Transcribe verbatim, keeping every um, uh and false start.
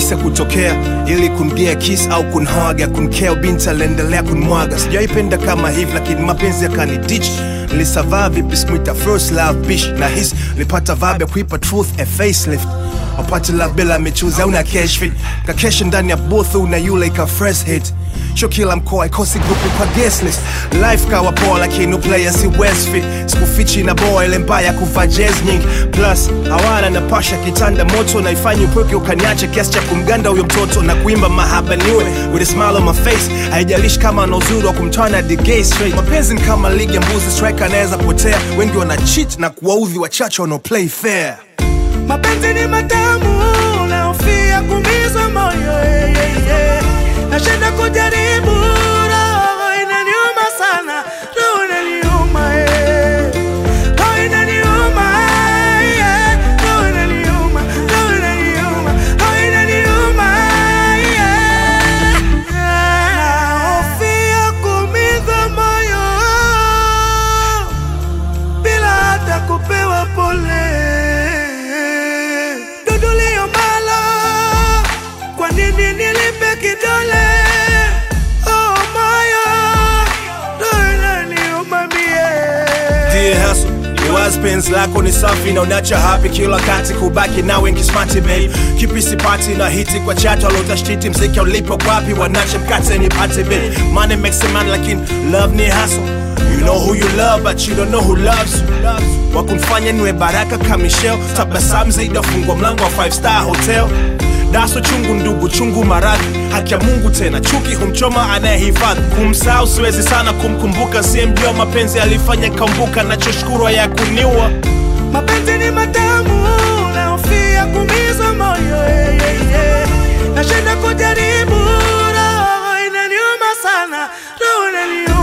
kabisa kutokea ili kungia kiss au kunhaga kunkeo binti aliendelea kunmwaga. Sijaipenda kama hivi lakini mapenzi yakaniditch. Nilisavaa vipi smita first love bitch. Na hisi nilipata vibe ya kuipa truth a facelift. Wapati love bila michuzi au na cash fit. Kakesha ndani ya booth una yule ika fresh hit. Show kila mkoa ikosi grupu kwa guest list. Life kawa poa lakini player si West fit. Sikufichi na boy ile mbaya kuvaa jazz nyingi. Plus hawana na pasha kitanda moto na ifanye upweke ukaniache kiasi cha kumganda huyo mtoto na kuimba mahaba niwe with a smile on my face. Haijalishi kama ana uzuri wa kumtana the gay straight. Mapenzi ni kama ligi ya mbuzi, striker anaweza potea. Wengi wana cheat na kuwaudhi wachache wana play fair. Mapenzi ni matamu na ufia kumizwa moyo, yeah, yeah, yeah. Nashinda kujaribu, roho inaniuma sana, roho inaniuma, yeah. Roho inaniuma, yeah. Roho inaniuma, roho inaniuma, roho inaniuma, yeah. Ufia kumizwa moyo bila hata kupewa pole. Dudulio malo, kwa nini nilipe kidole? Oh moyo, doina niumamie. Dear hustle, you was pens lako ni safi na unacha happy kila kati kubaki na wengi smarty babe. Kipi sipati na hiti kwa chato alotashiti mziki ulipo kwapi wanache mkate ni pati babe. Money makes a man lakini love ni hustle. You know who you love but you don't know who loves you. Wakumfanya niwe baraka kama Michelle. Tabasamu zaidi fungua mlango wa five star hotel. Daso chungu ndugu chungu maradhi. Haki ya Mungu tena chuki humchoma anayehifadhi. Kumsahau siwezi sana kumkumbuka siyemjua mapenzi alifanya kambuka nachoshukuru ya kuniua. Mapenzi ni matamu na ufia kumizwa moyo, yeah, yeah, yeah. Nashinda kujaribu, roho inaniuma sana, roho inaniuma.